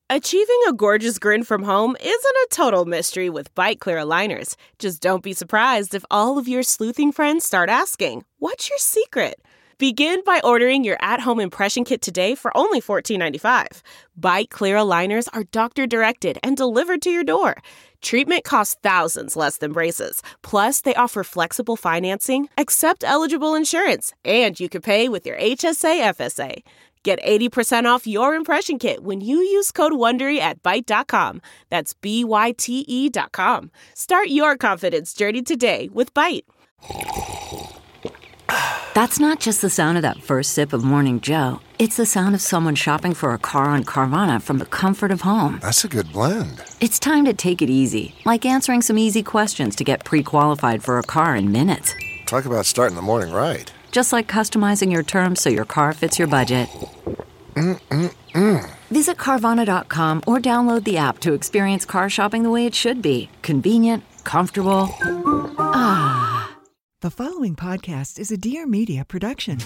Achieving a gorgeous grin from home isn't a total mystery with Byte Clear aligners. Just don't be surprised if all of your sleuthing friends start asking, "What's your secret?" Begin by ordering your at-home impression kit today for only $14.95. Byte Clear aligners are doctor-directed and delivered to your door. Treatment costs thousands less than braces. Plus, they offer flexible financing, accept eligible insurance, and you can pay with your HSA FSA. Get 80% off your impression kit when you use code WONDERY at Byte.com. That's BYTE.com. Start your confidence journey today with Byte. That's not just the sound of that first sip of Morning Joe. It's the sound of someone shopping for a car on Carvana from the comfort of home. That's a good blend. It's time to take it easy, like answering some easy questions to get pre-qualified for a car in minutes. Talk about starting the morning right. Just like customizing your terms so your car fits your budget. Visit Carvana.com or download the app to experience car shopping the way it should be. Convenient, comfortable. Ah. The following podcast is a Dear Media production.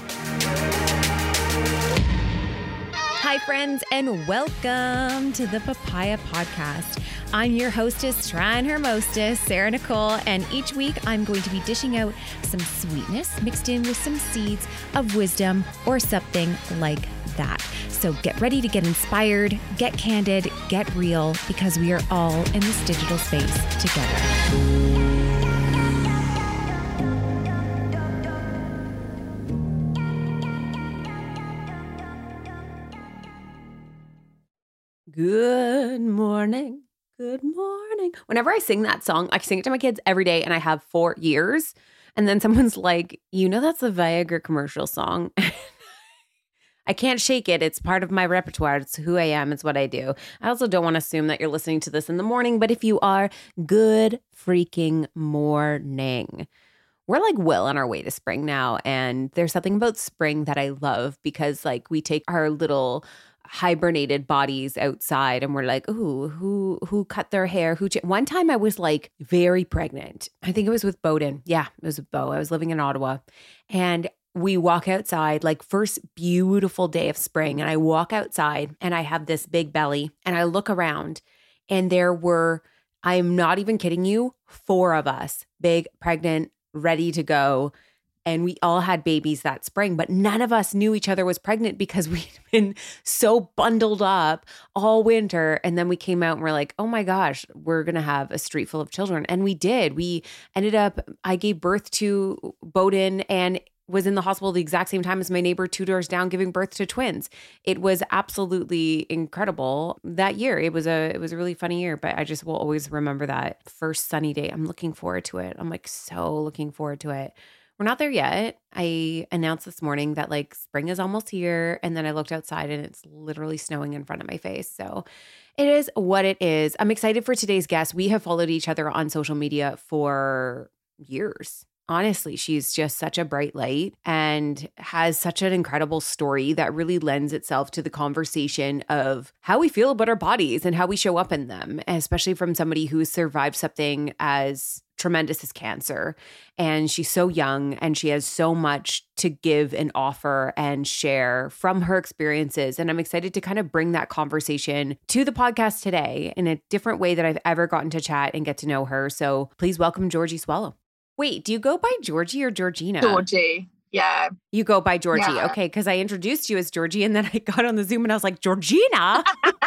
Hi, friends, and welcome to the Papaya Podcast. I'm your hostess, trying her mostest, Sarah Nicole, and each week I'm going to be dishing out some sweetness mixed in with some seeds of wisdom or something like that. So get ready to get inspired, get candid, get real, because we are all in this digital space together. Good morning. Good morning. Whenever I sing that song, I sing it to my kids every day, and I have for years. And then someone's like, that's the Viagra commercial song. I can't shake it. It's part of my repertoire. It's who I am. It's what I do. I also don't want to assume that you're listening to this in the morning, but if you are, good freaking morning. We're like well on our way to spring now. And there's something about spring that I love because we take our little hibernated bodies outside and we're like, ooh, who cut their hair? One time I was very pregnant. I think it was with Bowden. Yeah, it was with Bo. I was living in Ottawa and we walk outside, first beautiful day of spring. And I walk outside and I have this big belly and I look around and there were, I'm not even kidding you, 4 of us, big, pregnant, ready to go. And we all had babies that spring, but none of us knew each other was pregnant because we'd been so bundled up all winter. And then we came out and we're like, oh my gosh, we're going to have a street full of children. And we did. We ended up, I gave birth to Bowden and was in the hospital the exact same time as my neighbor 2 doors down giving birth to twins. It was absolutely incredible that year. It was a really funny year, but I just will always remember that first sunny day. I'm looking forward to it. I'm so looking forward to it. We're not there yet. I announced this morning that spring is almost here. And then I looked outside and it's literally snowing in front of my face. So it is what it is. I'm excited for today's guest. We have followed each other on social media for years. Honestly, she's just such a bright light and has such an incredible story that really lends itself to the conversation of how we feel about our bodies and how we show up in them, especially from somebody who's survived something as tremendous as cancer. And she's so young and she has so much to give and offer and share from her experiences. And I'm excited to kind of bring that conversation to the podcast today in a different way that I've ever gotten to chat and get to know her. So please welcome Georgie Swallow. Wait, do you go by Georgie or Georgina? Georgie. Yeah. You go by Georgie. Yeah. Okay, because I introduced you as Georgie and then I got on the Zoom and I was like, Georgina?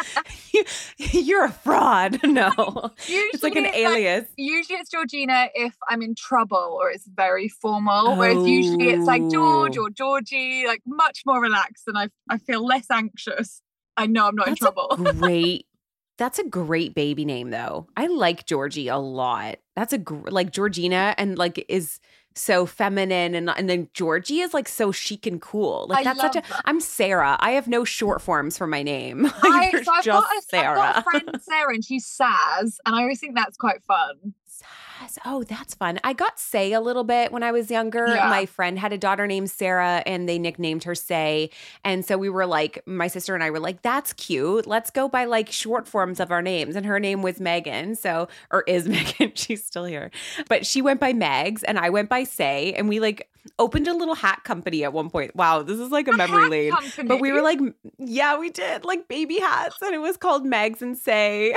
You're a fraud. No. It's like an alias. Usually it's Georgina if I'm in trouble or it's very formal. Whereas usually it's George or Georgie, much more relaxed and I feel less anxious. I know I'm not in trouble. That's a great baby name, though. I like Georgie a lot. That's Georgina and is so feminine, and then Georgie is so chic and cool. That's such a. I'm Sarah. I have no short forms for my name. I've got a friend Sarah, and she's Saz, and I always think that's quite fun. Saz. Oh, that's fun. I got Say a little bit when I was younger. Yeah. My friend had a daughter named Sarah and they nicknamed her Say. And so we were my sister and I were that's cute. Let's go by short forms of our names. And her name was Megan. Or is Megan. She's still here. But she went by Megs and I went by Say. And we opened a little hat company at one point. Wow, this is like a memory lane. Company. But we were like, yeah, we did like baby hats, and it was called Mags and Say.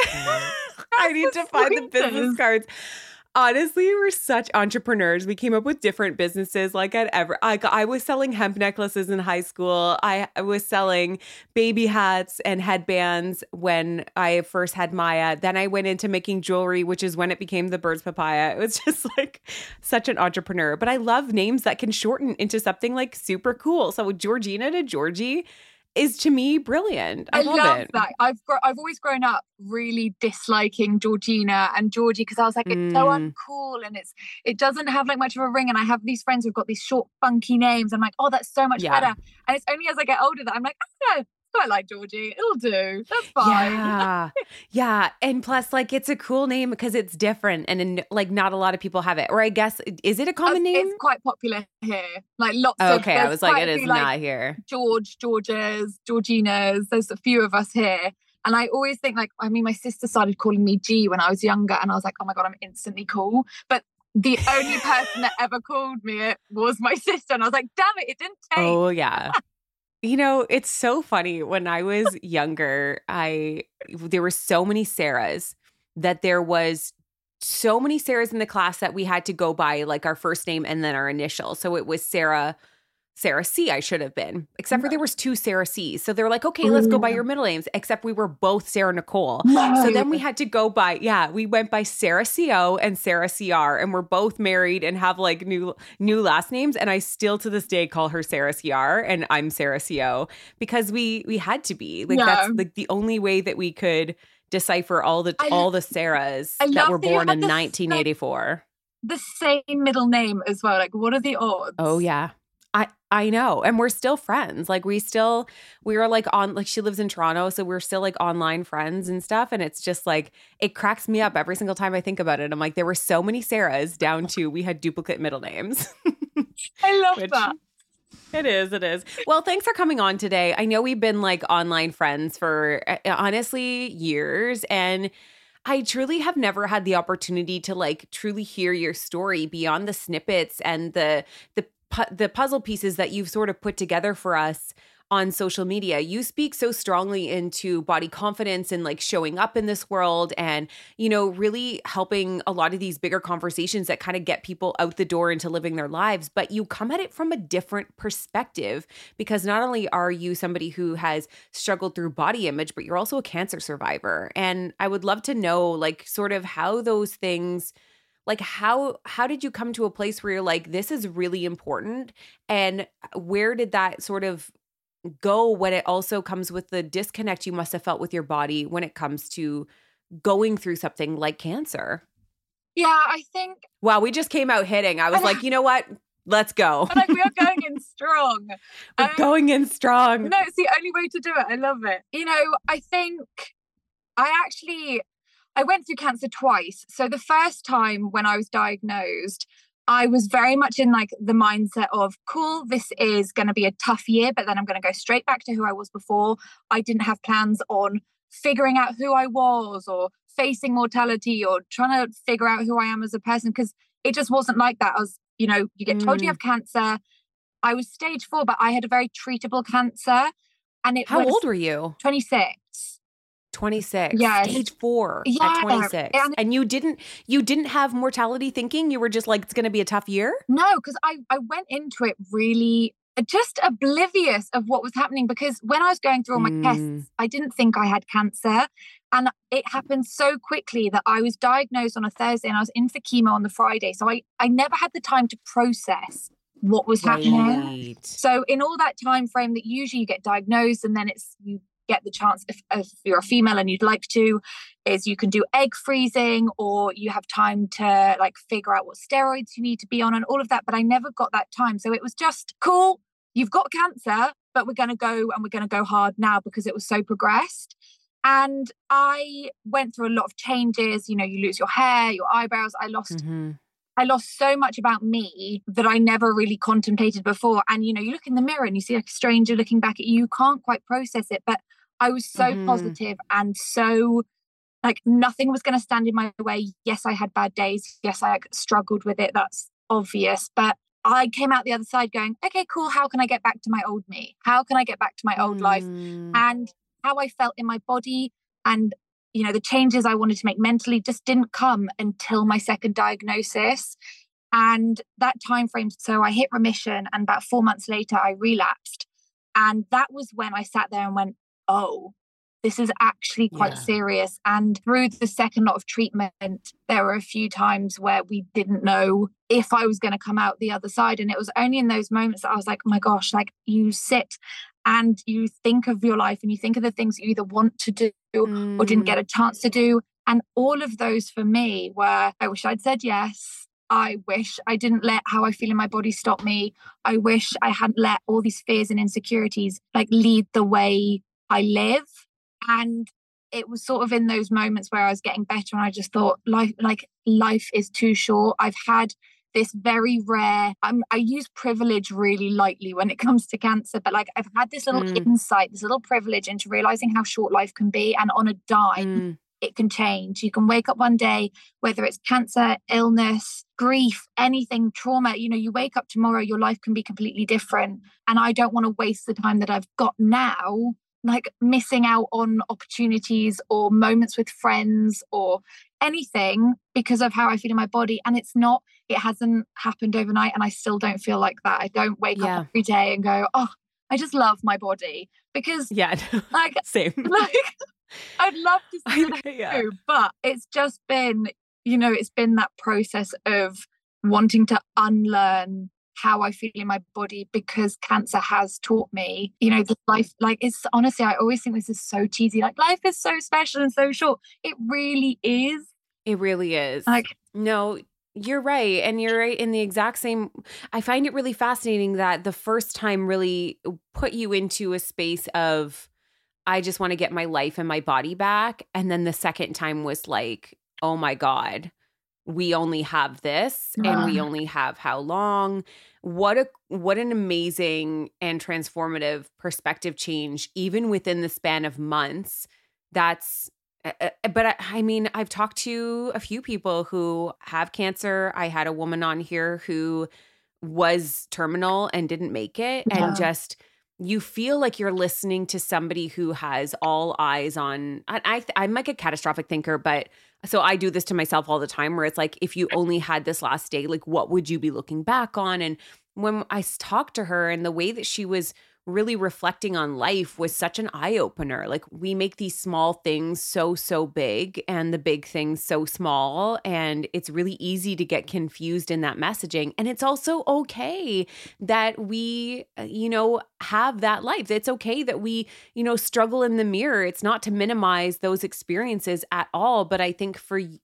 I need to find the business cards. Honestly, we're such entrepreneurs. We came up with different businesses. Like I was selling hemp necklaces in high school. I was selling baby hats and headbands when I first had Maya. Then I went into making jewelry, which is when it became the Birds Papaya. It was just like such an entrepreneur. But I love names that can shorten into something like super cool. So Georgina to Georgie is to me brilliant. I love it. That. I've always grown up really disliking Georgina and Georgie because I was like, it's so uncool and it doesn't have like much of a ring. And I have these friends who've got these short, funky names. I'm like, oh, that's so much better. And it's only as I get older that I'm like, oh, no, I like Georgie. It'll do. That's fine. Yeah. And plus, like, it's a cool name because it's different and like not a lot of people have it. Or I guess, is it a common name? It's quite popular here. Like lots of. Okay, I was like, it is not here. Georges, Georginas. There's a few of us here. And I always think like, I mean, my sister started calling me G when I was younger. And I was like, oh my God, I'm instantly cool. But the only person that ever called me it was my sister. And I was like, damn it didn't take. Oh, yeah. You know, it's so funny. When I was younger, there were so many Sarahs that there was so many Sarahs in the class that we had to go by like our first name and then our initial. So it was Sarah C, I should have been, except for there was 2 Sarah C's. So they were like, okay, let's go by your middle names, except we were both Sarah Nicole. No. So then we had to go by, we went by Sarah CO and Sarah CR, and we're both married and have like new last names. And I still to this day call her Sarah CR and I'm Sarah CO because we had to be like, that's like the only way that we could decipher all the Sarahs that were born in 1984. The same middle name as well. Like, what are the odds? Oh, yeah. I know. And we're still friends. Like we were like on, like she lives in Toronto. So we're still like online friends and stuff. And it's just like, it cracks me up every single time I think about it. I'm like, there were so many Sarahs down to we had duplicate middle names. I love that. It is. Well, thanks for coming on today. I know we've been like online friends for honestly years. And I truly have never had the opportunity to like truly hear your story beyond the snippets and the puzzle pieces that you've sort of put together for us on social media. You speak so strongly into body confidence and like showing up in this world and, you know, really helping a lot of these bigger conversations that kind of get people out the door into living their lives. But you come at it from a different perspective because not only are you somebody who has struggled through body image, but you're also a cancer survivor. And I would love to know like sort of how those things like how did you come to a place where you're like, this is really important? And where did that sort of go when it also comes with the disconnect you must have felt with your body when it comes to going through something like cancer? Yeah, I think. Wow, we just came out hitting. I was like, you know what? Let's go. Like we are going in strong. We're going in strong. No, it's the only way to do it. I love it. You know, I think I went through cancer twice. So the first time when I was diagnosed, I was very much in like the mindset of, cool, this is going to be a tough year, but then I'm going to go straight back to who I was before. I didn't have plans on figuring out who I was or facing mortality or trying to figure out who I am as a person because it just wasn't like that. I was, you know, you get told you have cancer. I was stage 4, but I had a very treatable cancer. And How old were you? 26. 26. Yeah. Stage 4 at 26. And you didn't have mortality thinking? You were just like, it's going to be a tough year? No, because I went into it really just oblivious of what was happening because when I was going through all my tests, I didn't think I had cancer. And it happened so quickly that I was diagnosed on a Thursday and I was in for chemo on the Friday. So I never had the time to process what was happening. So in all that time frame that usually you get diagnosed and then you get the chance if you're a female and you'd like to is you can do egg freezing or you have time to like figure out what steroids you need to be on and all of that. But I never got that time. So it was just cool. You've got cancer, but we're going to go hard now because it was so progressed. And I went through a lot of changes. You know, you lose your hair, your eyebrows. I lost so much about me that I never really contemplated before. And, you know, you look in the mirror and you see like a stranger looking back at you. You can't quite process it. But I was so positive and so like nothing was going to stand in my way. Yes, I had bad days. Yes, I struggled with it. That's obvious. But I came out the other side going, okay, cool. How can I get back to my old me? How can I get back to my old life? And how I felt in my body and, the changes I wanted to make mentally just didn't come until my second diagnosis. And that time frame, so I hit remission and about 4 months later, I relapsed. And that was when I sat there and went, oh, this is actually quite serious. And through the second lot of treatment, there were a few times where we didn't know if I was going to come out the other side. And it was only in those moments that I was like, oh my gosh, like you sit and you think of your life and you think of the things you either want to do or didn't get a chance to do. And all of those for me were, I wish I'd said yes. I wish I didn't let how I feel in my body stop me. I wish I hadn't let all these fears and insecurities like lead the way I live. And it was sort of in those moments where I was getting better and I just thought life is too short. I've had this very rare, I use privilege really lightly when it comes to cancer, but like I've had this little insight, this little privilege into realizing how short life can be. And on a dime, it can change. You can wake up one day, whether it's cancer, illness, grief, anything, trauma, you wake up tomorrow, your life can be completely different. And I don't want to waste the time that I've got now, like missing out on opportunities or moments with friends or anything because of how I feel in my body. And it hasn't happened overnight. And I still don't feel like that. I don't wake up every day and go, oh, I just love my body because like, same. Like, I'd love to see that too, but it's just been, it's been that process of wanting to unlearn how I feel in my body because cancer has taught me, this life, like it's honestly, I always think this is so cheesy. Like life is so special and so short. It really is. It really is. Like, no, you're right. And you're right in the exact same. I find it really fascinating that the first time really put you into a space of, I just want to get my life and my body back. And then the second time was like, oh my God, we only have this and we only have how long. What an amazing and transformative perspective change, even within the span of months. But I mean, I've talked to a few people who have cancer. I had a woman on here who was terminal and didn't make it. And just, you feel like you're listening to somebody who has all eyes on, I'm like a catastrophic thinker, but so I do this to myself all the time where it's like, if you only had this last day, like what would you be looking back on? And when I talked to her and the way that she was really reflecting on life was such an eye-opener. Like we make these small things so big and the big things so small. And it's really easy to get confused in that messaging. And it's also okay that we, have that life. It's okay that we, struggle in the mirror. It's not to minimize those experiences at all. But I think from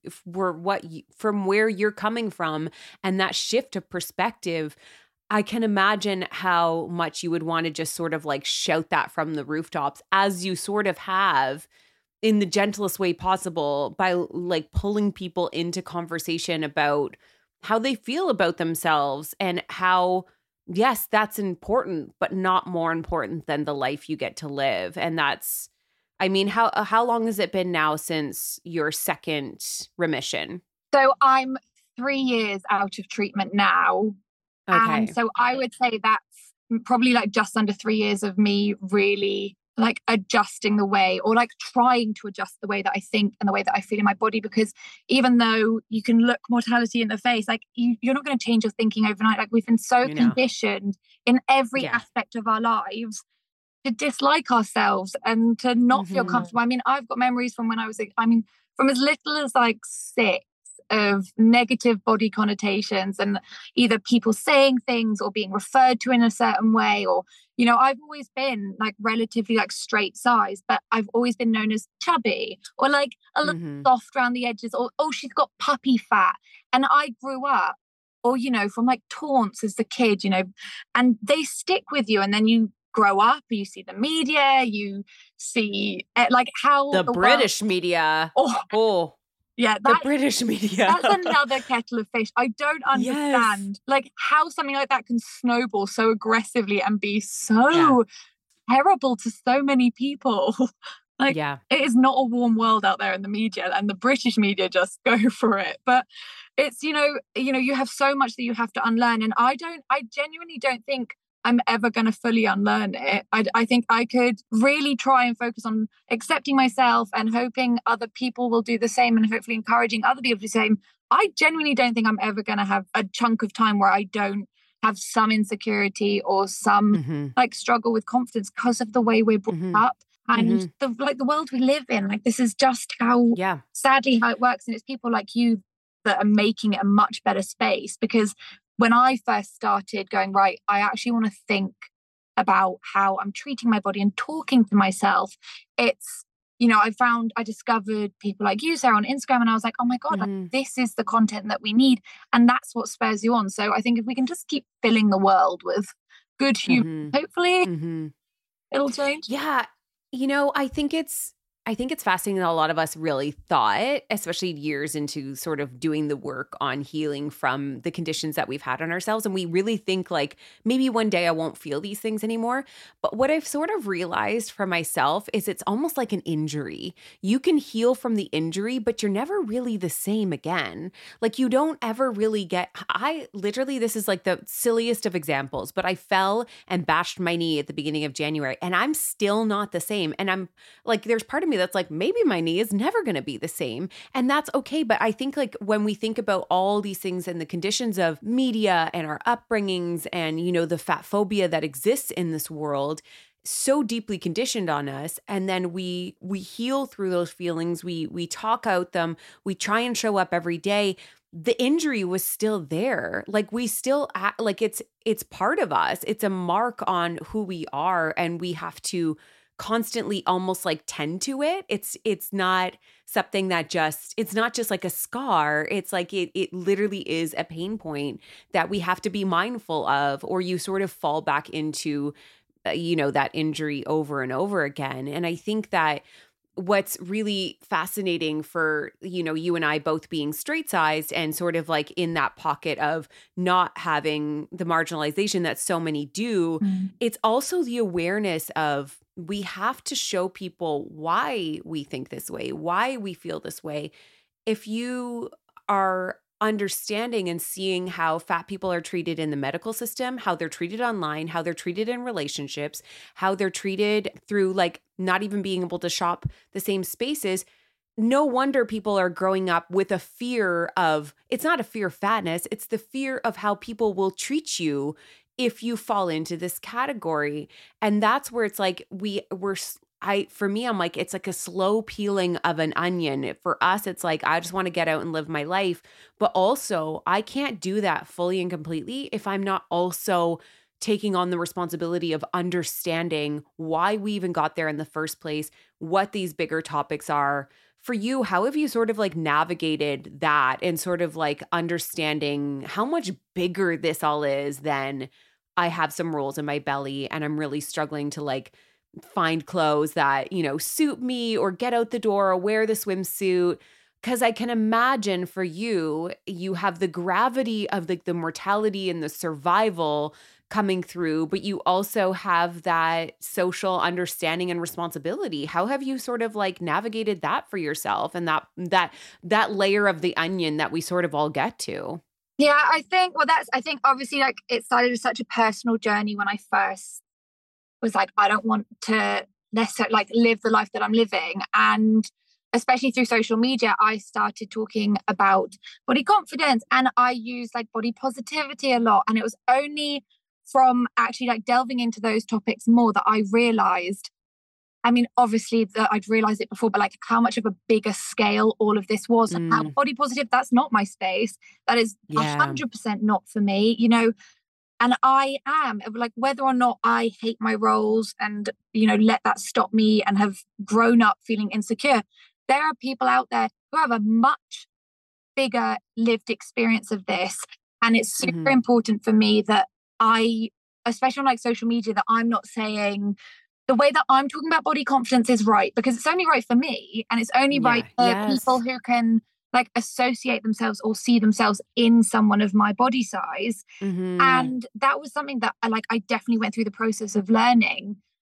where you're coming from and that shift of perspective, I can imagine how much you would want to just sort of like shout that from the rooftops, as you sort of have in the gentlest way possible by like pulling people into conversation about how they feel about themselves and how, yes, that's important, but not more important than the life you get to live. And that's, I mean, how long has it been now since your second remission? So I'm 3 years out of treatment now. Okay. And so I would say that's probably like just under 3 years of me really like adjusting the way or like trying to adjust the way that I think and the way that I feel in my body. Because even though you can look mortality in the face, like you're not going to change your thinking overnight. Like we've been so conditioned in every aspect of our lives to dislike ourselves and to not feel comfortable. I mean, I've got memories from when I was, from as little as like 6 of negative body connotations and either people saying things or being referred to in a certain way or, I've always been like relatively like straight size, but I've always been known as chubby or like a little soft around the edges or, oh, she's got puppy fat. And I grew up or, from like taunts as a kid, and they stick with you. And then you grow up, you see the media, you see like how the British media. Oh. Yeah, the British media. That's another kettle of fish. I don't understand like how something like that can snowball so aggressively and be so terrible to so many people. Like, Yeah. it is not a warm world out there in the media, and the British media just go for it. But it's, you have so much that you have to unlearn. And I genuinely don't think I'm ever going to fully unlearn it. I think I could really try and focus on accepting myself and hoping other people will do the same, and hopefully encouraging other people to do the same. I genuinely don't think I'm ever going to have a chunk of time where I don't have some insecurity or some like struggle with confidence because of the way we're brought up and the world we live in. Like, this is just how, sadly, how it works. And it's people like you that are making it a much better space. Because when I first started going, right, I actually want to think about how I'm treating my body and talking to myself, it's, I discovered people like you, Sarah, on Instagram, and I was like, oh my God, like, this is the content that we need. And that's what spurs you on. So I think if we can just keep filling the world with good humor, hopefully it'll change. Yeah. I think it's fascinating that a lot of us really thought, especially years into sort of doing the work on healing from the conditions that we've had on ourselves. And we really think like, maybe one day I won't feel these things anymore. But what I've sort of realized for myself is it's almost like an injury. You can heal from the injury, but you're never really the same again. Like, you don't ever really this is like the silliest of examples, but I fell and bashed my knee at the beginning of January, and I'm still not the same. And I'm like, there's part of me that's like, maybe my knee is never going to be the same. And that's okay. But I think like when we think about all these things and the conditions of media and our upbringings and, the fat phobia that exists in this world, so deeply conditioned on us, and then we heal through those feelings, we talk out them, we try and show up every day. The injury was still there. Like, we still like it's part of us. It's a mark on who we are, and we have to constantly almost like tend to it. It's not something that it's not just like a scar. It's like it literally is a pain point that we have to be mindful of, or you sort of fall back into that injury over and over again. And I think that what's really fascinating for, you and I both being straight-sized and sort of like in that pocket of not having the marginalization that so many do, it's also the awareness of, we have to show people why we think this way, why we feel this way. If you are understanding and seeing how fat people are treated in the medical system, how they're treated online, how they're treated in relationships, how they're treated through like not even being able to shop the same spaces, no wonder people are growing up with a fear of, it's not a fear of fatness, it's the fear of how people will treat you if you fall into this category. And that's where it's like for me, I'm like, it's like a slow peeling of an onion. For us, it's like, I just want to get out and live my life. But also, I can't do that fully and completely if I'm not also taking on the responsibility of understanding why we even got there in the first place, what these bigger topics are. For you, how have you sort of like navigated that and sort of like understanding how much bigger this all is than I have some rolls in my belly and I'm really struggling to like find clothes that, suit me or get out the door or wear the swimsuit? Because I can imagine for you, you have the gravity of like the mortality and the survival coming through, but you also have that social understanding and responsibility. How have you sort of like navigated that for yourself and that layer of the onion that we sort of all get to? Yeah, I think obviously like it started as such a personal journey when I first was like, I don't want to necessarily like live the life that I'm living. And especially through social media, I started talking about body confidence, and I used like body positivity a lot. And it was only from actually like delving into those topics more that I realized, I mean, obviously that I'd realized it before, but like how much of a bigger scale all of this was. And how body positive, that's not my space. That is 100% not for me, and I am like, whether or not I hate my roles and, let that stop me and have grown up feeling insecure, there are people out there who have a much bigger lived experience of this. And it's super important for me that especially on like social media, that I'm not saying the way that I'm talking about body confidence is right, because it's only right for me, and it's only right for people who can like associate themselves or see themselves in someone of my body size. And that was something that I definitely went through the process of learning.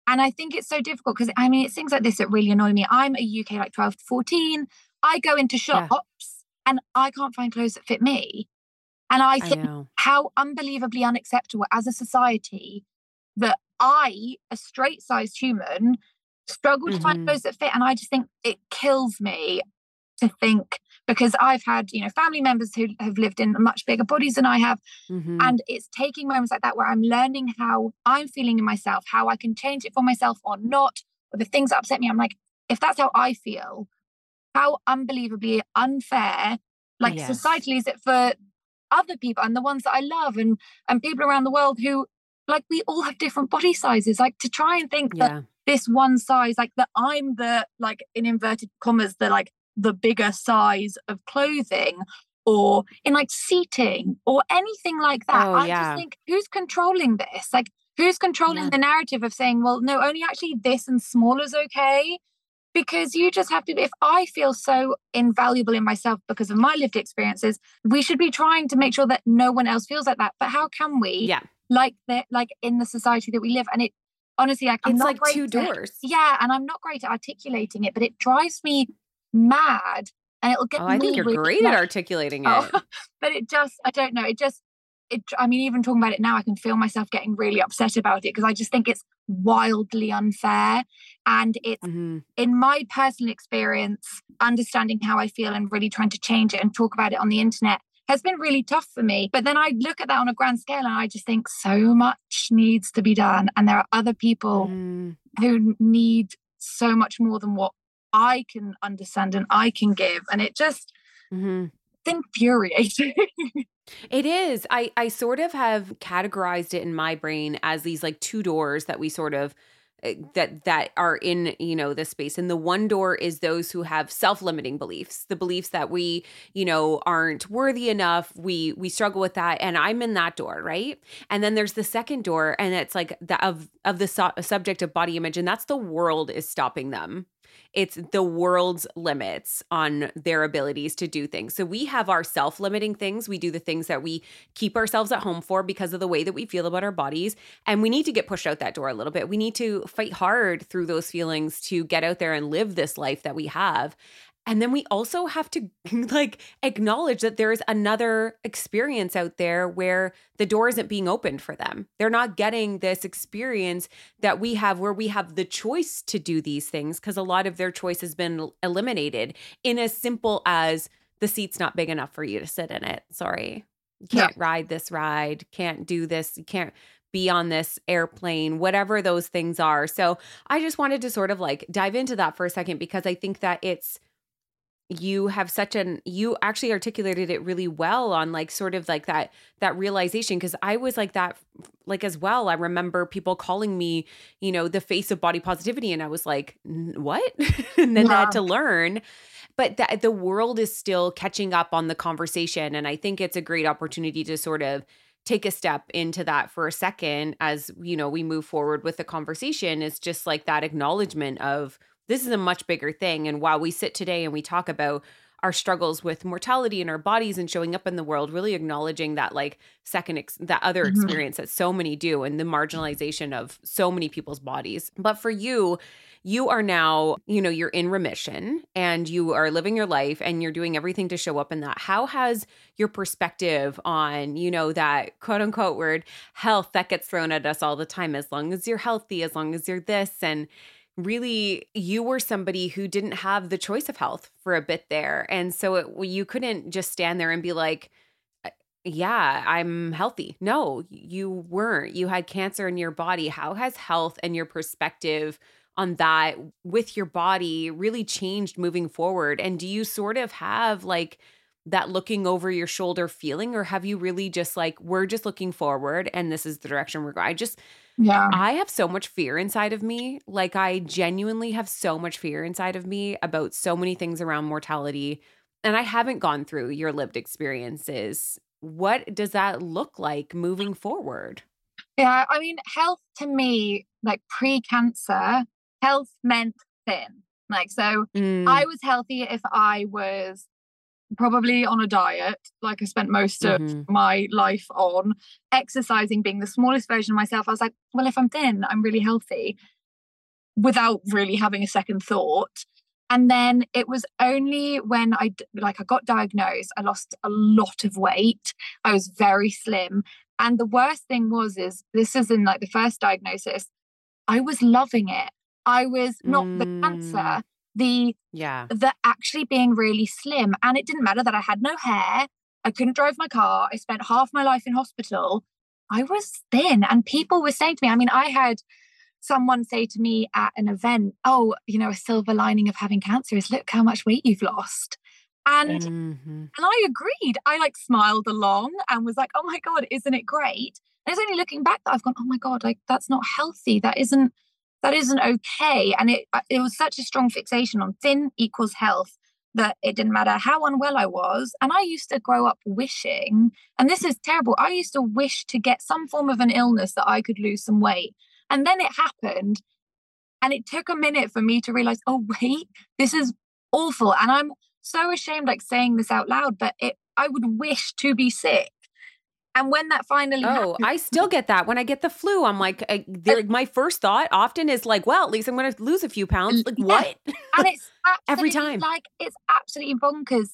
And I think it's so difficult because, I mean, it's things like this that really annoy me. I'm a UK like 12 to 14. I go into shops and I can't find clothes that fit me. And I think how unbelievably unacceptable as a society that I, a straight-sized human, struggle to find clothes that fit. And I just think it kills me to think, because I've had, you know, family members who have lived in much bigger bodies than I have. And it's taking moments like that where I'm learning how I'm feeling in myself, how I can change it for myself or not, or the things that upset me. I'm like, if that's how I feel, how unbelievably unfair, like societally, is it for other people and the ones that I love and people around the world who, like, we all have different body sizes. Like, to try and think that this one size, like that I'm the, like, in inverted commas, the like the bigger size of clothing or in like seating or anything like that. I just think, who's controlling this? Like, who's controlling the narrative of saying, well, no, only actually this and small is okay? Because you just have to, if I feel so invaluable in myself because of my lived experiences, we should be trying to make sure that no one else feels like that. But how can we? Like in the society that we live? And it, honestly, it's like two doors. And I'm not great at articulating it, but it drives me mad, and it'll get me. I think you're great at articulating it. But it just, I don't know. I mean, even talking about it now, I can feel myself getting really upset about it because I just think it's wildly unfair. And it's, in my personal experience, understanding how I feel and really trying to change it and talk about it on the internet has been really tough for me. But then I look at that on a grand scale and I just think so much needs to be done. And there are other people who need so much more than what I can understand and I can give. And it just, it's infuriating. It is. I sort of have categorized it in my brain as these like two doors that we sort of that are in, you know, this space. And the one door is those who have self-limiting beliefs, the beliefs that we, you know, aren't worthy enough. We struggle with that. And I'm in that door, right? And then there's the second door, and it's like of the subject of body image. And that's the world is stopping them. It's the world's limits on their abilities to do things. So we have our self-limiting things. We do the things that we keep ourselves at home for because of the way that we feel about our bodies. And we need to get pushed out that door a little bit. We need to fight hard through those feelings to get out there and live this life that we have. And then we also have to like acknowledge that there is another experience out there where the door isn't being opened for them. They're not getting this experience that we have where we have the choice to do these things because a lot of their choice has been eliminated in as simple as the seat's not big enough for you to sit in it. Sorry. You can't ride this ride, can't do this, you can't be on this airplane, whatever those things are. So I just wanted to sort of like dive into that for a second because I think that you actually articulated it really well on like sort of like that realization. Cause I was like that, like as well. I remember people calling me, you know, the face of body positivity. And I was like, what? And then I had to learn, but the world is still catching up on the conversation. And I think it's a great opportunity to sort of take a step into that for a second as, you know, we move forward with the conversation. It's just like that acknowledgement of, this is a much bigger thing. And while we sit today and we talk about our struggles with mortality in our bodies and showing up in the world, really acknowledging that like that other experience that so many do and the marginalization of so many people's bodies. But for you, you are now, you know, you're in remission and you are living your life and you're doing everything to show up in that. How has your perspective on, you know, that quote unquote word health that gets thrown at us all the time, as long as you're healthy, as long as you're this, and really, you were somebody who didn't have the choice of health for a bit there. And so you couldn't just stand there and be like, yeah, I'm healthy. No, you weren't. You had cancer in your body. How has health and your perspective on that with your body really changed moving forward? And do you sort of have like that looking over your shoulder feeling, or have you really just like, we're just looking forward and this is the direction we're going? I have so much fear inside of me. Like I genuinely have so much fear inside of me about so many things around mortality. And I haven't gone through your lived experiences. What does that look like moving forward? Yeah, I mean, health to me, like pre-cancer, health meant thin. Like, so I was healthy if I was probably on a diet, like I spent most of my life on. Exercising being the smallest version of myself, I was like, well, if I'm thin, I'm really healthy. without really having a second thought. And then it was only when I got diagnosed, I lost a lot of weight. I was very slim. And the worst thing is this is in like the first diagnosis, I was loving it. I was not the cancer, the actually being really slim. And it didn't matter that I had no hair. I couldn't drive my car. I spent half my life in hospital. I was thin. And people were saying to me, I mean, I had someone say to me at an event, oh, you know, a silver lining of having cancer is look how much weight you've lost. And and I agreed. I like smiled along and was like, oh my God, isn't it great? And it's only looking back that I've gone, oh my God, like that's not healthy. That isn't okay. And it was such a strong fixation on thin equals health that it didn't matter how unwell I was. And I used to grow up wishing, and this is terrible, I used to wish to get some form of an illness that I could lose some weight. And then it happened. And it took a minute for me to realize, oh, wait, this is awful. And I'm so ashamed, like saying this out loud, but I would wish to be sick. And when that finally happened, I still get that. When I get the flu, I'm like, my first thought often is like, well, at least I'm going to lose a few pounds. Like, what? And it's every time. Like, it's absolutely bonkers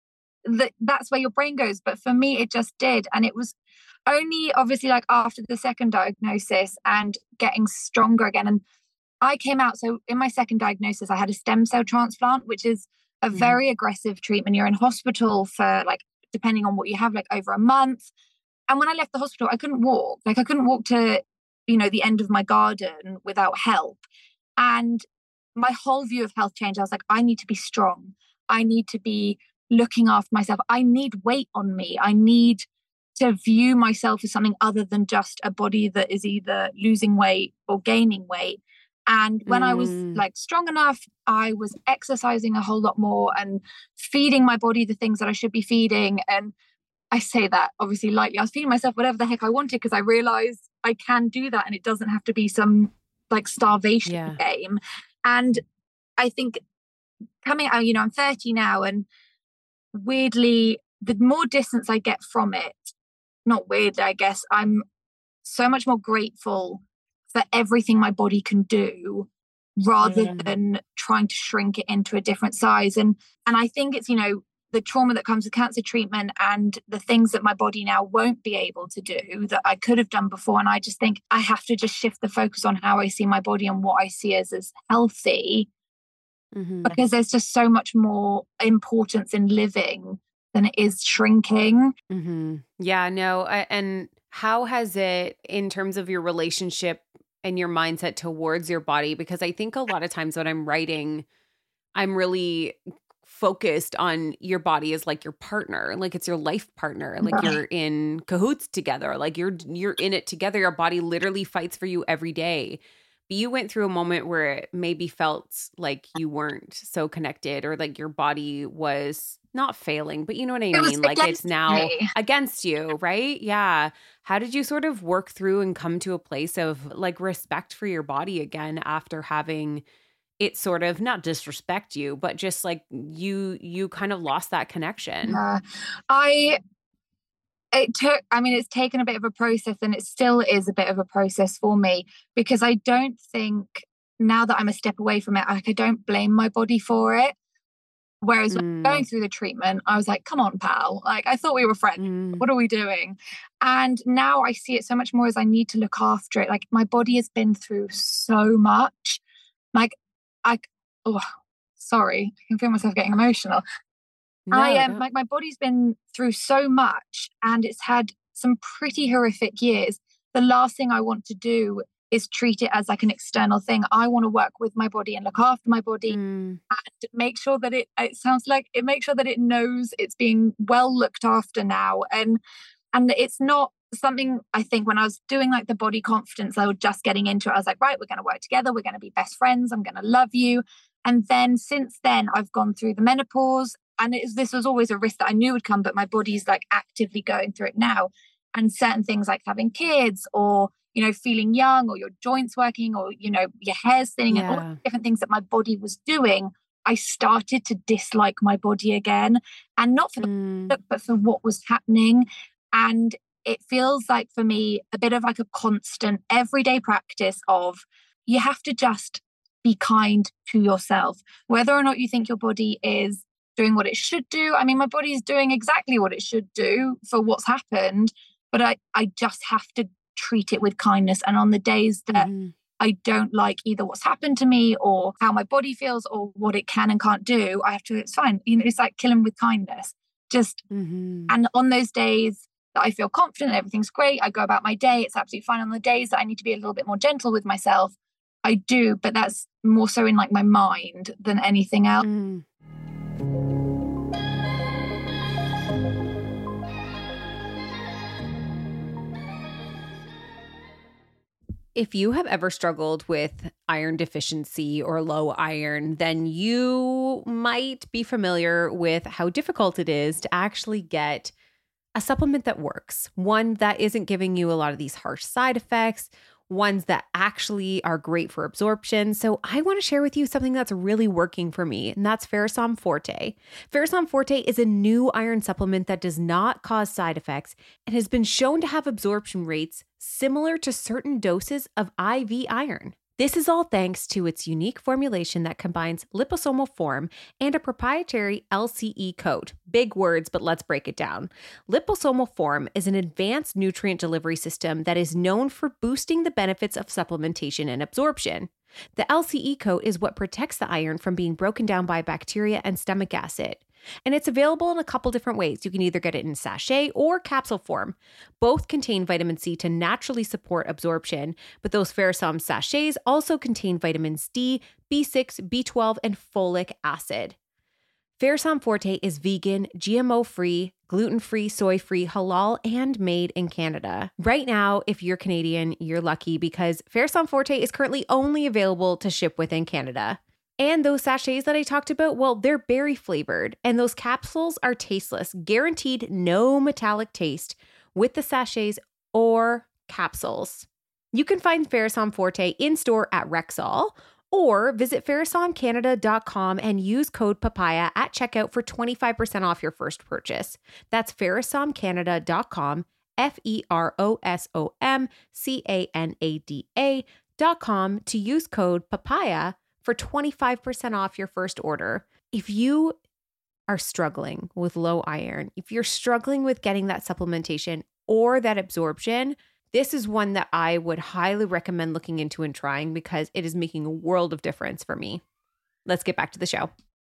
that's where your brain goes. But for me, it just did. And it was only obviously like after the second diagnosis and getting stronger again. And I came out. So in my second diagnosis, I had a stem cell transplant, which is a very aggressive treatment. You're in hospital for like, depending on what you have, like over a month. And when I left the hospital, I couldn't walk. Like I couldn't walk to, you know, the end of my garden without help. And my whole view of health changed. I was like, I need to be strong. I need to be looking after myself. I need weight on me. I need to view myself as something other than just a body that is either losing weight or gaining weight. And when I was like strong enough, I was exercising a whole lot more and feeding my body the things that I should be feeding. And I say that obviously lightly. I was feeding myself whatever the heck I wanted because I realized I can do that and it doesn't have to be some like starvation game. And I think coming out, you know, I'm 30 now, and weirdly, the more distance I get from it, not weirdly, I guess, I'm so much more grateful for everything my body can do rather than trying to shrink it into a different size. And I think it's, you know, the trauma that comes with cancer treatment and the things that my body now won't be able to do that I could have done before. And I just think I have to just shift the focus on how I see my body and what I see as healthy, because there's just so much more importance in living than it is shrinking. Yeah, no. And how has it, in terms of your relationship and your mindset towards your body? Because I think a lot of times when I'm writing, I'm really focused on your body as like your partner, like it's your life partner, like you're in cahoots together, like you're in it together. Your body literally fights for you every day. But you went through a moment where it maybe felt like you weren't so connected, or like your body was not failing, but you know what I mean? Like it's now against you, right? Yeah. How did you sort of work through and come to a place of like respect for your body again after having it sort of not disrespect you, but just like you kind of lost that connection? It's taken a bit of a process, and it still is a bit of a process for me, because I don't think now that I'm a step away from it, I don't blame my body for it. Whereas when going through the treatment, I was like, come on, pal. Like, I thought we were friends. What are we doing? And now I see it so much more as I need to look after it. Like, my body has been through so much. Like, sorry, I can feel myself getting emotional. Like, my body's been through so much, and it's had some pretty horrific years. The last thing I want to do is treat it as like an external thing. I want to work with my body and look after my body and make sure that make sure that it knows it's being well looked after now. And it's not something, I think, when I was doing like the body confidence, I was just getting into it. I was like, right, we're going to work together. We're going to be best friends. I'm going to love you. And then since then, I've gone through the menopause, and this was always a risk that I knew would come, but my body's like actively going through it now. And certain things like having kids, or, you know, feeling young, or your joints working, or, you know, your hair's thinning, and all the different things that my body was doing, I started to dislike my body again. And not for the look, but for what was happening. And it feels like, for me, a bit of like a constant everyday practice of, you have to just be kind to yourself, whether or not you think your body is doing what it should do. I mean, my body is doing exactly what it should do for what's happened, but I just have to treat it with kindness. And on the days that I don't like either what's happened to me or how my body feels or what it can and can't do, I have to, it's fine. You know, it's like kill them with kindness. Just, and on those days that I feel confident, everything's great, I go about my day, it's absolutely fine. On the days that I need to be a little bit more gentle with myself, I do, but that's more so in like my mind than anything else. If you have ever struggled with iron deficiency or low iron, then you might be familiar with how difficult it is to actually get a supplement that works, one that isn't giving you a lot of these harsh side effects, ones that actually are great for absorption. So I want to share with you something that's really working for me, and that's Ferrosom Forte. Ferrosom Forte is a new iron supplement that does not cause side effects and has been shown to have absorption rates similar to certain doses of IV iron. This is all thanks to its unique formulation that combines liposomal form and a proprietary LCE code. Big words, but let's break it down. Liposomal form is an advanced nutrient delivery system that is known for boosting the benefits of supplementation and absorption. The LCE coat is what protects the iron from being broken down by bacteria and stomach acid. And it's available in a couple different ways. You can either get it in sachet or capsule form. Both contain vitamin C to naturally support absorption, but those Ferrosom sachets also contain vitamins D, B6, B12, and folic acid. Ferrosom Forte is vegan, GMO-free, gluten-free, soy-free, halal, and made in Canada. Right now, if you're Canadian, you're lucky because Ferrosom Forte is currently only available to ship within Canada. And those sachets that I talked about, well, they're berry flavored, and those capsules are tasteless, guaranteed no metallic taste with the sachets or capsules. You can find Ferrosom Forte in-store at Rexall, or visit ferrosomcanada.com and use code PAPAYA at checkout for 25% off your first purchase. That's ferrosomcanada.com, ferrosomcanada.com to use code PAPAYA for 25% off your first order. If you are struggling with low iron, if you're struggling with getting that supplementation or that absorption, this is one that I would highly recommend looking into and trying because it is making a world of difference for me. Let's get back to the show.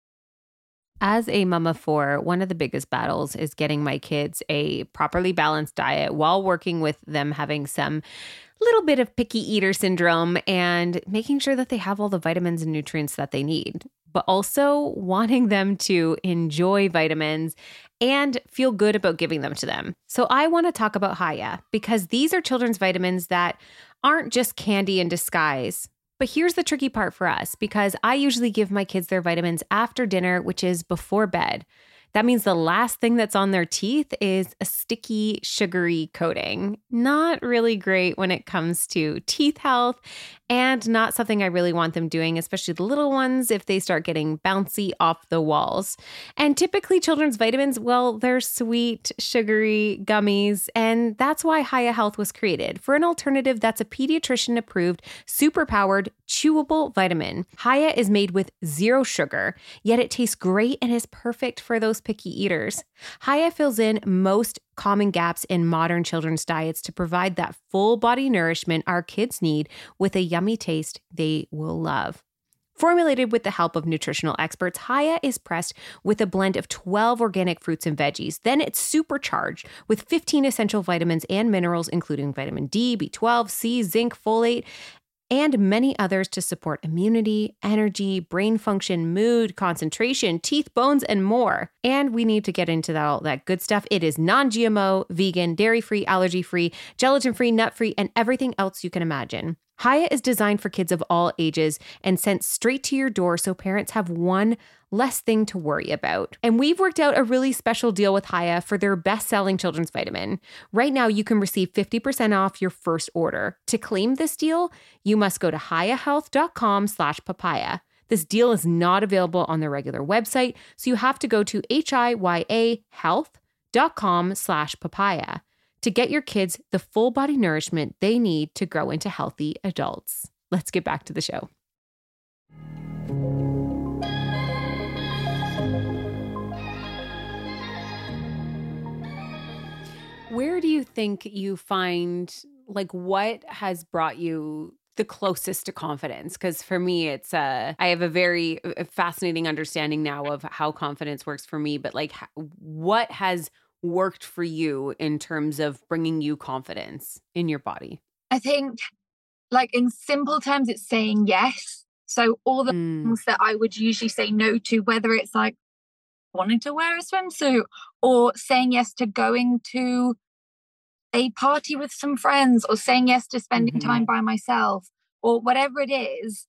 As a mom of four, one of the biggest battles is getting my kids a properly balanced diet while working with them having some little bit of picky eater syndrome and making sure that they have all the vitamins and nutrients that they need, but also wanting them to enjoy vitamins and feel good about giving them to them. So I want to talk about Hiya because these are children's vitamins that aren't just candy in disguise. But here's the tricky part for us because I usually give my kids their vitamins after dinner, which is before bed. That means the last thing that's on their teeth is a sticky, sugary coating. Not really great when it comes to teeth health and not something I really want them doing, especially the little ones if they start getting bouncy off the walls. And typically children's vitamins, well, they're sweet, sugary gummies, and that's why Hiya Health was created, for an alternative that's a pediatrician-approved, super-powered, chewable vitamin. Hiya is made with 0 sugar, yet it tastes great and is perfect for those picky eaters. Hiya fills in most common gaps in modern children's diets to provide that full body nourishment our kids need with a yummy taste they will love. Formulated with the help of nutritional experts, Hiya is pressed with a blend of 12 organic fruits and veggies. Then it's supercharged with 15 essential vitamins and minerals, including vitamin D, B12, C, zinc, folate, and many others to support immunity, energy, brain function, mood, concentration, teeth, bones, and more. And we need to get into all that good stuff. It is non-GMO, vegan, dairy-free, allergy-free, gelatin-free, nut-free, and everything else you can imagine. Hiya is designed for kids of all ages and sent straight to your door so parents have one less thing to worry about. And we've worked out a really special deal with Hiya for their best-selling children's vitamin. Right now, you can receive 50% off your first order. To claim this deal, you must go to hiyahealth.com/papaya. This deal is not available on their regular website, so you have to go to hiyahealth.com/papaya to get your kids the full body nourishment they need to grow into healthy adults. Let's get back to the show. Where do you think you find, like, what has brought you the closest to confidence? Because for me, it's I have a very fascinating understanding now of how confidence works for me, but like what has worked for you in terms of bringing you confidence in your body? I think, like, in simple terms, it's saying yes. So all the things that I would usually say no to, whether it's like wanting to wear a swimsuit or saying yes to going to a party with some friends or saying yes to spending time by myself or whatever it is,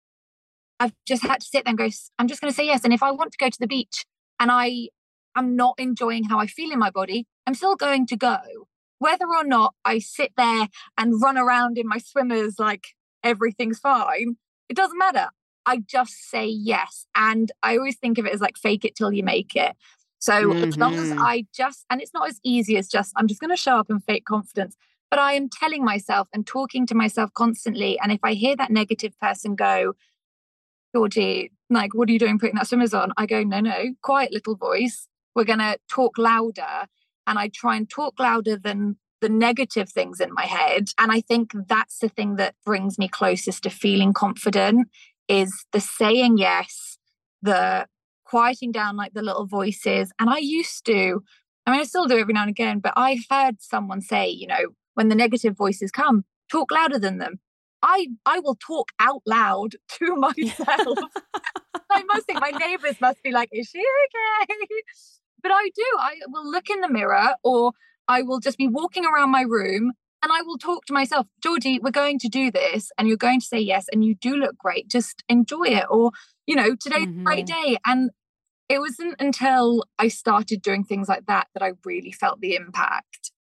I've just had to sit there and go, I'm just going to say yes. And if I want to go to the beach and I'm not enjoying how I feel in my body, I'm still going to go. Whether or not I sit there and run around in my swimmers like everything's fine, it doesn't matter. I just say yes. And I always think of it as like fake it till you make it. So as long as and it's not as easy as just, I'm just going to show up and fake confidence, but I am telling myself and talking to myself constantly. And if I hear that negative person go, Georgie, like, what are you doing putting that swimmers on? I go, no, quiet little voice. We're going to talk louder. And I try and talk louder than the negative things in my head. And I think that's the thing that brings me closest to feeling confident is the saying yes, the quieting down like the little voices. And I still do every now and again, but I heard someone say, when the negative voices come, talk louder than them. I will talk out loud to myself. I must think my neighbors must be like, is she okay? But I do. I will look in the mirror or I will just be walking around my room and I will talk to myself, Georgie, we're going to do this and you're going to say yes and you do look great. Just enjoy it. Or, today's a great day. And it wasn't until I started doing things like that that I really felt the impact.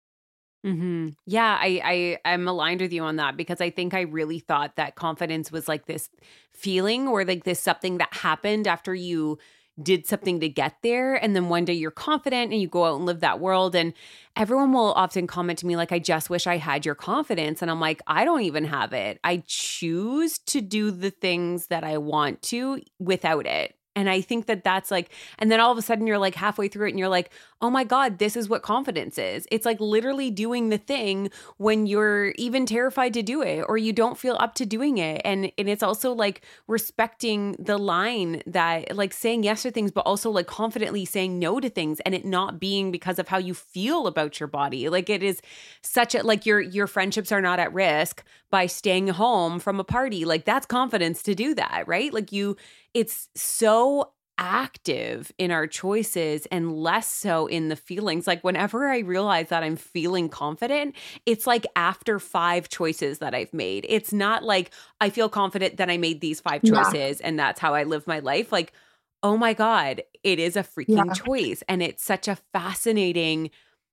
Yeah, I'm aligned with you on that because I think I really thought that confidence was like this feeling or like this something that happened after you did something to get there. And then one day you're confident and you go out and live that world. And everyone will often comment to me like, I just wish I had your confidence. And I'm like, I don't even have it. I choose to do the things that I want to without it. And I think that that's like, and then all of a sudden you're like halfway through it and you're like, oh my God, this is what confidence is. It's like literally doing the thing when you're even terrified to do it or you don't feel up to doing it. And it's also like respecting the line that like saying yes to things, but also like confidently saying no to things and it not being because of how you feel about your body. Like it is such a, like your friendships are not at risk by staying home from a party. Like that's confidence to do that, right? Like it's so active in our choices and less so in the feelings. Like whenever I realize that I'm feeling confident, it's like after 5 choices that I've made. It's not like I feel confident that I made these 5 choices and that's how I live my life. Like, oh my God, it is a freaking choice. And it's such a fascinating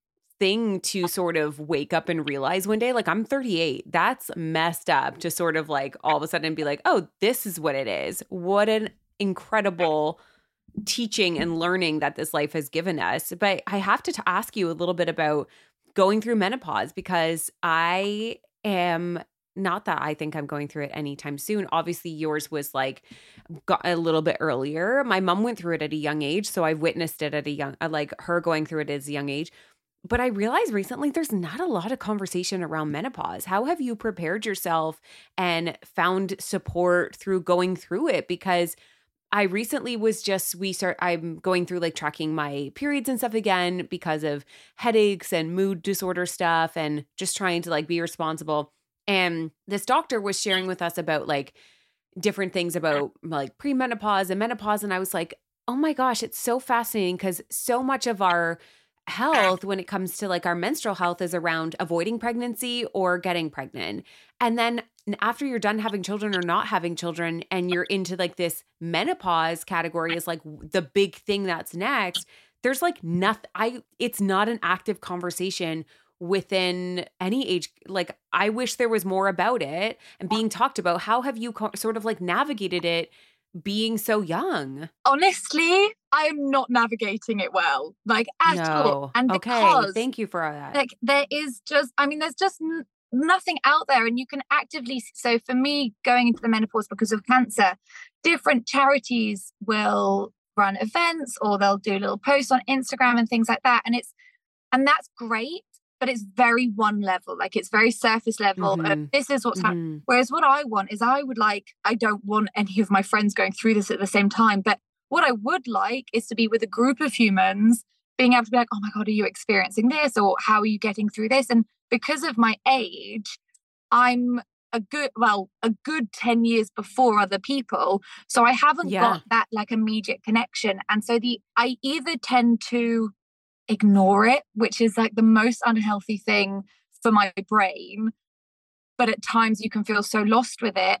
thing to sort of wake up and realize one day. Like I'm 38. That's messed up to sort of like all of a sudden be like, oh, this is what it is. What an incredible teaching and learning that this life has given us. But I have to ask you a little bit about going through menopause because I am not that I think I'm going through it anytime soon. Obviously yours was like got a little bit earlier. My mom went through it at a young age. So I've witnessed it at a young, like her going through it at a young age. But I realized recently there's not a lot of conversation around menopause. How have you prepared yourself and found support through going through it? Because I recently was I'm going through like tracking my periods and stuff again because of headaches and mood disorder stuff and just trying to like be responsible. And this doctor was sharing with us about like different things about like premenopause and menopause. And I was like, oh my gosh, it's so fascinating because so much of our health when it comes to like our menstrual health is around avoiding pregnancy or getting pregnant. And then after you're done having children or not having children and you're into like this menopause category is like the big thing that's next, there's like nothing, it's not an active conversation within any age. Like I wish there was more about it and being talked about. How have you sort of like navigated it being so young? Honestly, I'm not navigating it well, like at all. And because thank you for all that. Like there's just nothing out there, and you can actively. So for me, going into the menopause because of cancer, different charities will run events or they'll do little posts on Instagram and things like that, and that's great. but it's very one level, like it's very surface level. This is what's happening. Whereas what I want is I don't want any of my friends going through this at the same time. But what I would like is to be with a group of humans, being able to be like, oh my God, are you experiencing this? Or how are you getting through this? And because of my age, I'm a good 10 years before other people. So I haven't got that like immediate connection. And so I either tend to ignore it, which is like the most unhealthy thing for my brain. But at times you can feel so lost with it.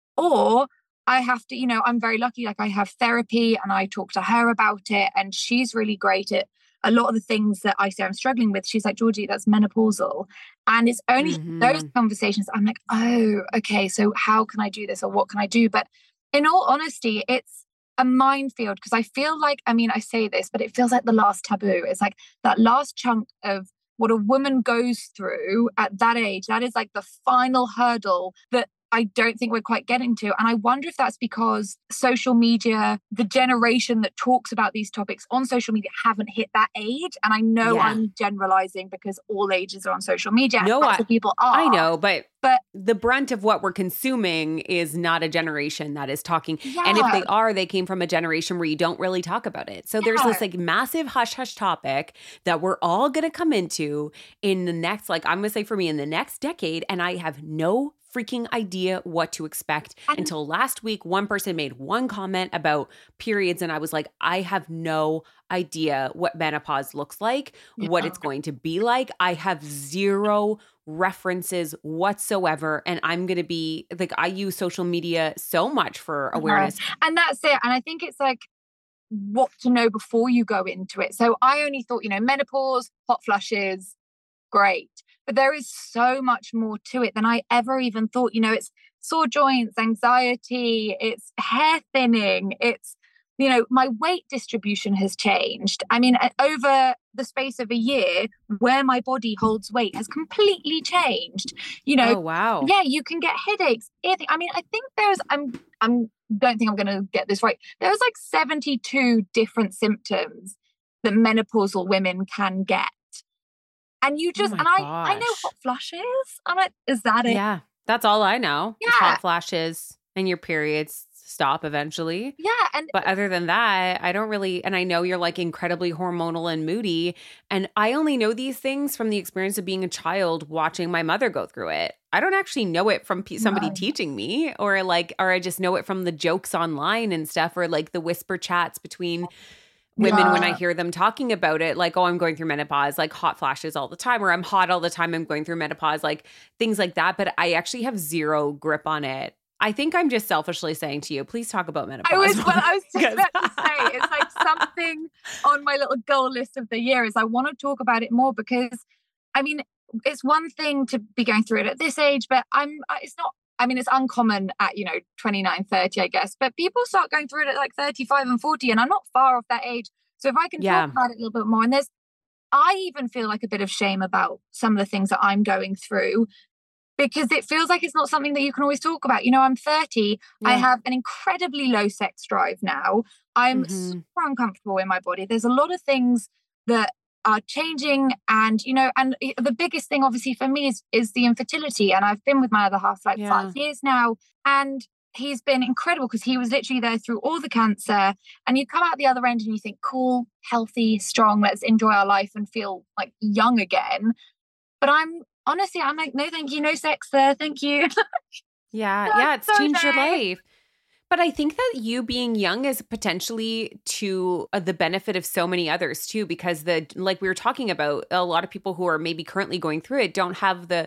Or I have to, I'm very lucky. Like I have therapy and I talk to her about it. And she's really great at a lot of the things that I say I'm struggling with. She's like, Georgie, that's menopausal. And it's only those conversations I'm like, oh, okay, so how can I do this or what can I do? But in all honesty, it's a minefield because I feel like, I say this, but it feels like the last taboo. It's like that last chunk of what a woman goes through at that age. That is like the final hurdle that I don't think we're quite getting to. And I wonder if that's because social media, the generation that talks about these topics on social media haven't hit that age. And I know I'm generalizing because all ages are on social media. No, lots of people are. I know, but the brunt of what we're consuming is not a generation that is talking. Yeah. And if they are, they came from a generation where you don't really talk about it. So there's this like massive hush hush topic that we're all going to come into in the next, like I'm going to say for me in the next decade. And I have no freaking idea what to expect until last week. One person made one comment about periods and I was like, I have no idea what menopause looks like, what it's going to be like. I have zero references whatsoever. And I'm going to be like, I use social media so much for awareness. And that's it. And I think it's like what to know before you go into it. So I only thought, menopause, hot flushes, great. But there is so much more to it than I ever even thought. It's sore joints, anxiety, it's hair thinning, it's, my weight distribution has changed. Over the space of a year, where my body holds weight has completely changed. Oh, wow. Yeah, you can get headaches. I think there's, don't think I'm going to get this right. There was like 72 different symptoms that menopausal women can get. And you just, I know hot flushes. I'm like, is that it? Yeah, that's all I know. Yeah. Hot flashes and your periods stop eventually. Yeah. But other than that, I don't really, and I know you're like incredibly hormonal and moody. And I only know these things from the experience of being a child watching my mother go through it. I don't actually know it from somebody teaching me or I just know it from the jokes online and stuff or like the whisper chats between women when I hear them talking about it, like, oh, I'm going through menopause, like hot flashes all the time, or I'm hot all the time, I'm going through menopause, like things like that. But I actually have zero grip on it. I think I'm just selfishly saying to you, please talk about menopause. I was just about to say, it's like something on my little goal list of the year is I want to talk about it more because, it's one thing to be going through it at this age, but it's not. It's uncommon at, 29, 30, I guess, but people start going through it at like 35 and 40 and I'm not far off that age. So if I can talk about it a little bit more, and I even feel like a bit of shame about some of the things that I'm going through because it feels like it's not something that you can always talk about. I'm 30. Yeah. I have an incredibly low sex drive now. I'm super uncomfortable in my body. There's a lot of things that are changing and the biggest thing obviously for me is the infertility, and I've been with my other half like 5 years now, and he's been incredible because he was literally there through all the cancer, and you come out the other end and you think cool, healthy, strong, let's enjoy our life and feel like young again. But I'm like, no thank you, no sex there, thank you. It's so changed your life. But I think that you being young is potentially to the benefit of so many others too, because like we were talking about, a lot of people who are maybe currently going through it don't have the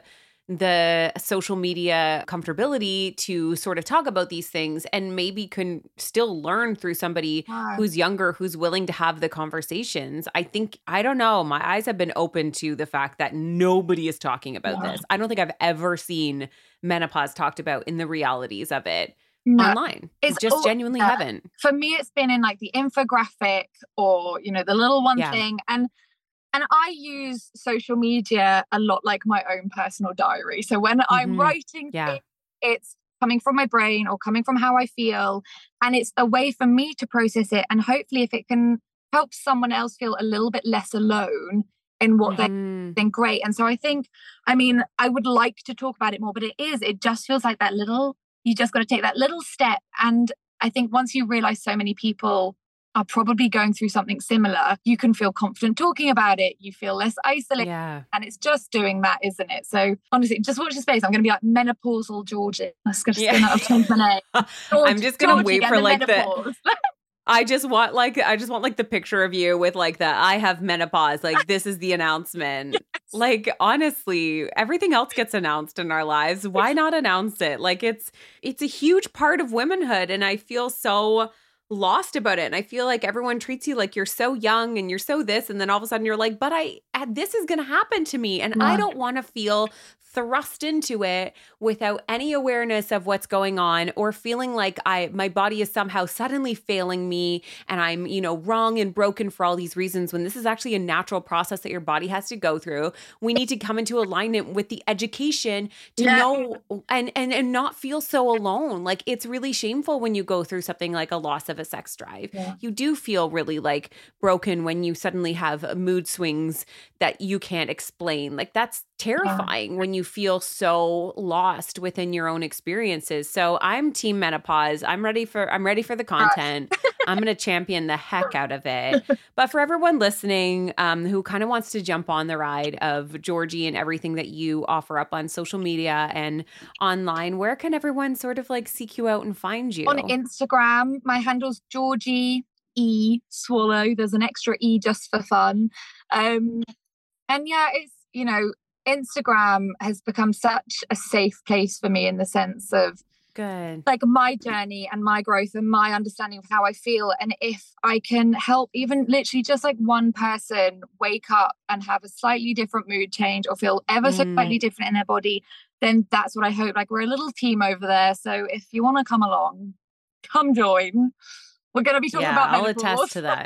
social media comfortability to sort of talk about these things and maybe can still learn through somebody who's younger, who's willing to have the conversations. I don't know, my eyes have been open to the fact that nobody is talking about this. I don't think I've ever seen menopause talked about in the realities of it. Online. It's just genuinely haven't. For me, it's been in like the infographic or, the little one thing. And I use social media a lot like my own personal diary. So when I'm writing things, it's coming from my brain or coming from how I feel. And it's a way for me to process it. And hopefully if it can help someone else feel a little bit less alone in what they're doing, great. And so I think, I mean, I would like to talk about it more, but it just feels like you just got to take that little step. And I think once you realize so many people are probably going through something similar, you can feel confident talking about it. You feel less isolated. Yeah. And it's just doing that, isn't it? So honestly, just watch your space. I'm going to be like menopausal Georgie. I'm just going to spin out of my name. I'm just going to wait for like the... I just want like the picture of you with like the I have menopause. Like this is the announcement. Yes. Like honestly, everything else gets announced in our lives. Why not announce it? Like it's a huge part of womanhood, and I feel so lost about it. And I feel like everyone treats you like you're so young and you're so this, and then all of a sudden you're like, but this is going to happen to me, and I don't want to feel thrust into it without any awareness of what's going on, or feeling like my body is somehow suddenly failing me and I'm, wrong and broken for all these reasons, when this is actually a natural process that your body has to go through. We need to come into alignment with the education to know and not feel so alone. Like it's really shameful when you go through something like a loss of a sex drive. Yeah. You do feel really like broken when you suddenly have mood swings that you can't explain. Like that's terrifying when you feel so lost within your own experiences. So I'm team menopause. I'm ready for the content. I'm going to champion the heck out of it. But for everyone listening who kind of wants to jump on the ride of Georgie and everything that you offer up on social media and online, where can everyone sort of like seek you out and find you? On Instagram, my handle's Georgie E Swallow. There's an extra E just for fun. And yeah, it's, Instagram has become such a safe place for me in the sense of like my journey and my growth and my understanding of how I feel. And if I can help even literally just like one person wake up and have a slightly different mood change or feel ever so slightly different in their body, then that's what I hope. Like we're a little team over there. So if you want to come along, come join. We're going to be talking about menopause. I'll attest to that.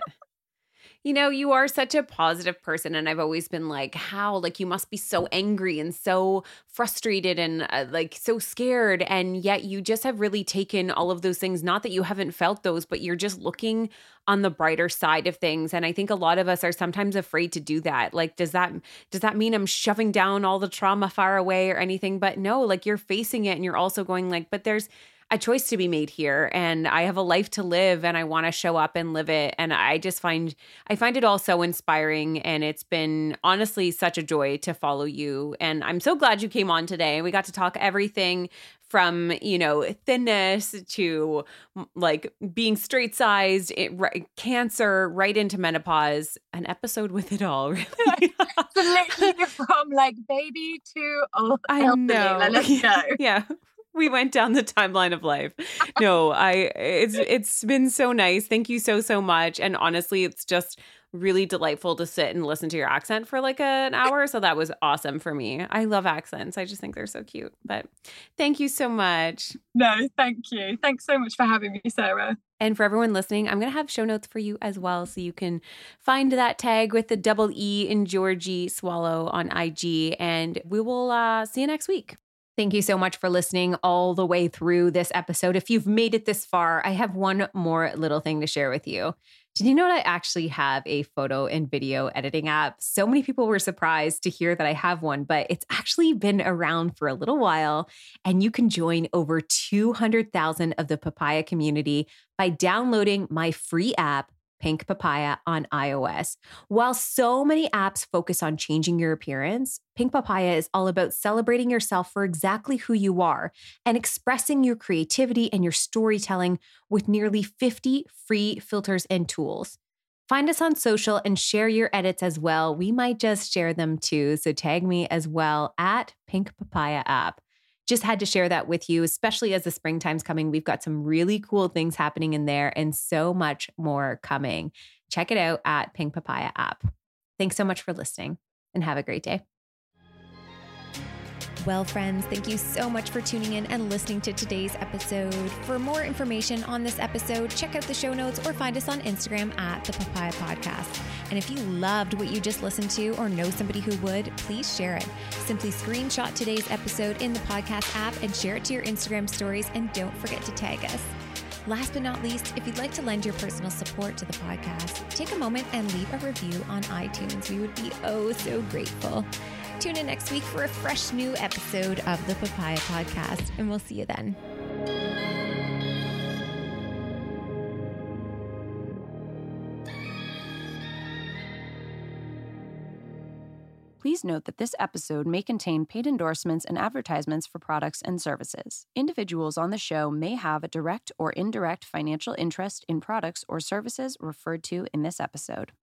You are such a positive person, and I've always been like, how? Like, you must be so angry and so frustrated and like so scared, and yet you just have really taken all of those things. Not that you haven't felt those, but you're just looking on the brighter side of things. And I think a lot of us are sometimes afraid to do that. Like, does that mean I'm shoving down all the trauma far away or anything? But no, like you're facing it, and you're also going like, but there's a choice to be made here, and I have a life to live, and I want to show up and live it. And I find it all so inspiring, and it's been honestly such a joy to follow you. And I'm so glad you came on today, and we got to talk everything from, thinness to like being straight sized, cancer, right into menopause, an episode with it all. Really. So literally from like baby to old. I know. Let's go. Yeah. We went down the timeline of life. No, it's been so nice. Thank you so much. And honestly, it's just really delightful to sit and listen to your accent for like an hour. So that was awesome for me. I love accents. I just think they're so cute. But thank you so much. No, thank you. Thanks so much for having me, Sarah. And for everyone listening, I'm going to have show notes for you as well, so you can find that tag with the double E in Georgie Swallow on IG. And we will see you next week. Thank you so much for listening all the way through this episode. If you've made it this far, I have one more little thing to share with you. Did you know that I actually have a photo and video editing app? So many people were surprised to hear that I have one, but it's actually been around for a little while, and you can join over 200,000 of the Papaya community by downloading my free app, Pink Papaya, on iOS. While so many apps focus on changing your appearance, Pink Papaya is all about celebrating yourself for exactly who you are and expressing your creativity and your storytelling with nearly 50 free filters and tools. Find us on social and share your edits as well. We might just share them too, so tag me as well at Pink Papaya app. Just had to share that with you, especially as the springtime's coming. We've got some really cool things happening in there and so much more coming. Check it out at Pink Papaya app. Thanks so much for listening, and have a great day. Well, friends, thank you so much for tuning in and listening to today's episode. For more information on this episode, check out the show notes or find us on Instagram at The Papaya Podcast. And if you loved what you just listened to or know somebody who would, please share it. Simply screenshot today's episode in the podcast app and share it to your Instagram stories, and don't forget to tag us. Last but not least, if you'd like to lend your personal support to the podcast, take a moment and leave a review on iTunes. We would be oh so grateful. Tune in next week for a fresh new episode of the Papaya Podcast, and we'll see you then. Please note that this episode may contain paid endorsements and advertisements for products and services. Individuals on the show may have a direct or indirect financial interest in products or services referred to in this episode.